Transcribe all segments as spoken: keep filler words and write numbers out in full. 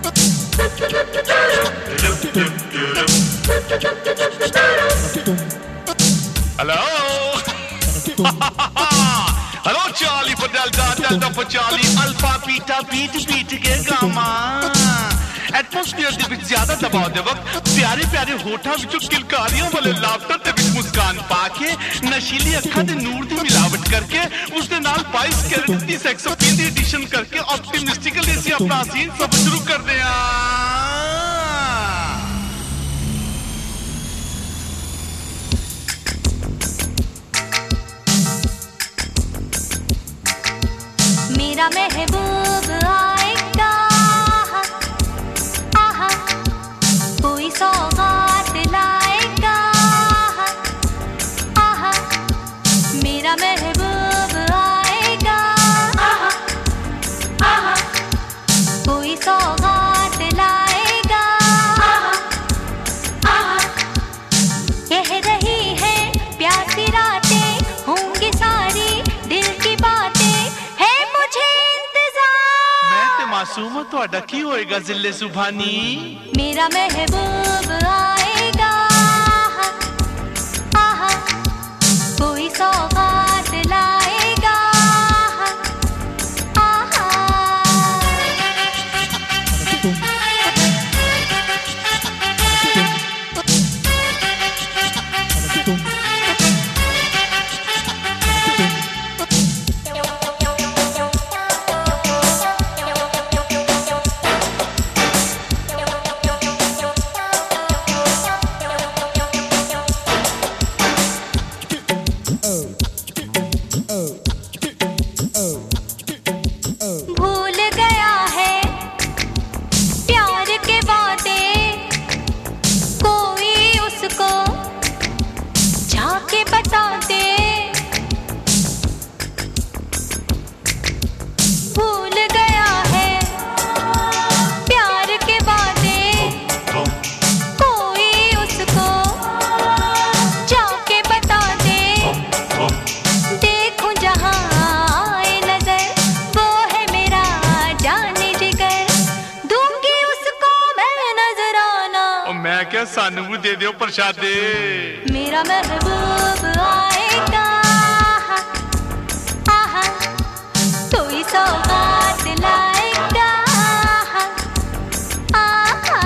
Hello? Hello Charlie for Delta, Delta for Charlie, Alpha, Beta, Beat, Beat के gamma. Atmosphere ਦੇ ਵਿੱਚ ਜ਼ਿਆਦਾ ਦਬਾਅ ਦੇ ਵਕਤ ਪਿਆਰੇ ਪਿਆਰੇ ਹੋਠਾਂ ਵਿੱਚੋਂ ਕਿਲਕਾਰੀਆਂ ਵਾਲੇ ਲਾਫਟਰ ਦੇ ਵਿੱਚ ਮੁਸਕਾਨ ਪਾ ਕੇ ਨਸ਼ੀਲੀ ਅੱਖਾਂ ਦੇ ਨੂਰ ਦੀ ਮਿਲਾਵਟ ਕਰਕੇ ਉਸ ਦੇ ਨਾਲ ਬਾਈਸ ਕੈਰਟ ਦੀ ਸੈਕਸ ਅਪੀਲ ਦੀ ਐਡੀਸ਼ਨ ਕਰਕੇ ਆਪਟਿਮਿਸਟਿਕਲੀ ਅਸੀਂ ਆਪਣਾ ਸੀਨ ਸਭ ਸ਼ੁਰੂ ਕਰਦੇ ਹਾਂ। मेरा महबूब आएगा, आहा, कोई सौगात लाएगा, आहा, मेरा महबूब आएगा, आहा, आहा, कोई सौगात लाएगा, आहा, आहा, कह रही है प्यासी रातें होंगी सारी दिल की बातें, मासूम ਤੁਹਾਡਾ ਕੀ ਹੋਏਗਾ ਜ਼ਿੱਲੇ ਸੁਭਾਨੀ। मेरा महबूब आएगा, आहा, कोई सौगात लाएगा, आहा। भूल गया है प्यार के वादे, कोई उसको जाके बता दे। भूल गया है प्यार के वादे, कोई उसको जाके बता दे। देखूं जहां मैं क्या सानू भी दे दो प्रसादे। मेरा महबूब आएगा, आहा, कोई सौगात लाएगा, आहा।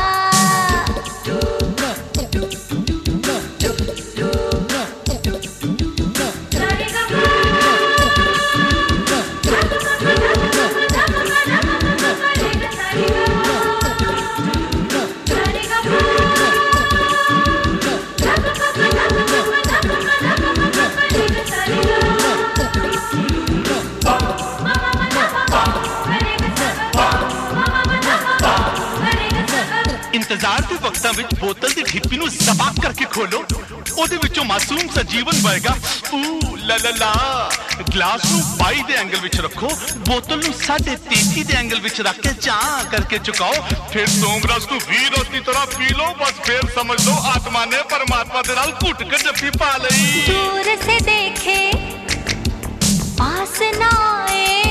इंतजार के वक्तां विच बोतल दी ढिप्पी नूं ज़बाक करके खोलो, ओदे विचों मासूम सा जीवन बहेगा। ऊ ला ला ला। ग्लास नूं बाई दे एंगल विच रखो, बोतल नूं साढ़े तेती दे एंगल विच रख के चां करके चुकाओ, फिर सोमरस नूं वीर रस दी तरह पी लो। बस फिर समझ लो आत्मा ने परमात्मा दे नाल घुट के जफ्फी पा लई। दूर से देखे पास ना आए,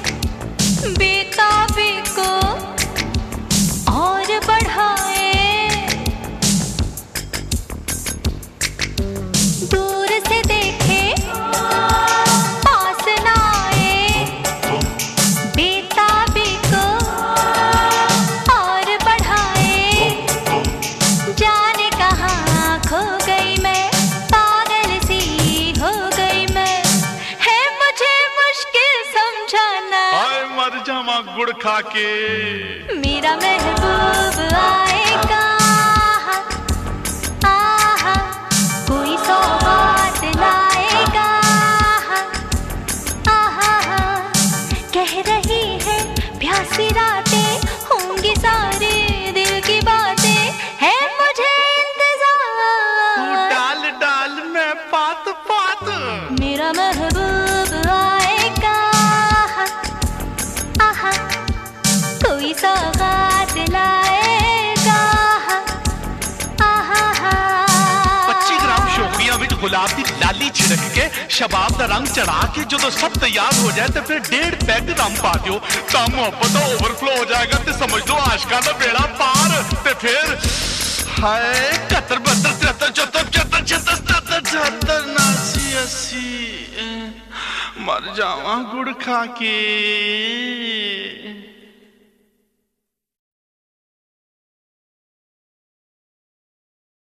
बेताबी को और बढ़ाए। दूर से देखे पास ना आए, बेताबी को और बढ़ाए। जाने कहाँ खो गई मैं, पागल सी हो गई मैं, है मुझे मुश्किल समझाना। हाय मर जावा गुड़ खा के। मेरा महबूब आएगा, आहा, कोई सौगात लाएगा, आहा। कह रही है प्यासी रातें होंगी सारी दिल की बातें, है मुझे इंतजार। डाल डाल में पात पात। मेरा महबूब आएगा, आहा, कोई सौगात शराब की लाली छिड़क के शबाब का रंग चढ़ा के जो तो सब तैयार हो जाए तो फिर डेढ़ पैग रम पा दियो तो मोहब्बत का ओवरफ्लो हो जाएगा तो समझ लो आशिका का बेड़ा पार ते फिर हाय कतर बहत्तर तिहत्तर चौहत्तर पचहत्तर छिहत्तर सतहत्तर अठहत्तर उनासी अस्सी मर जावा गुड़ खा के।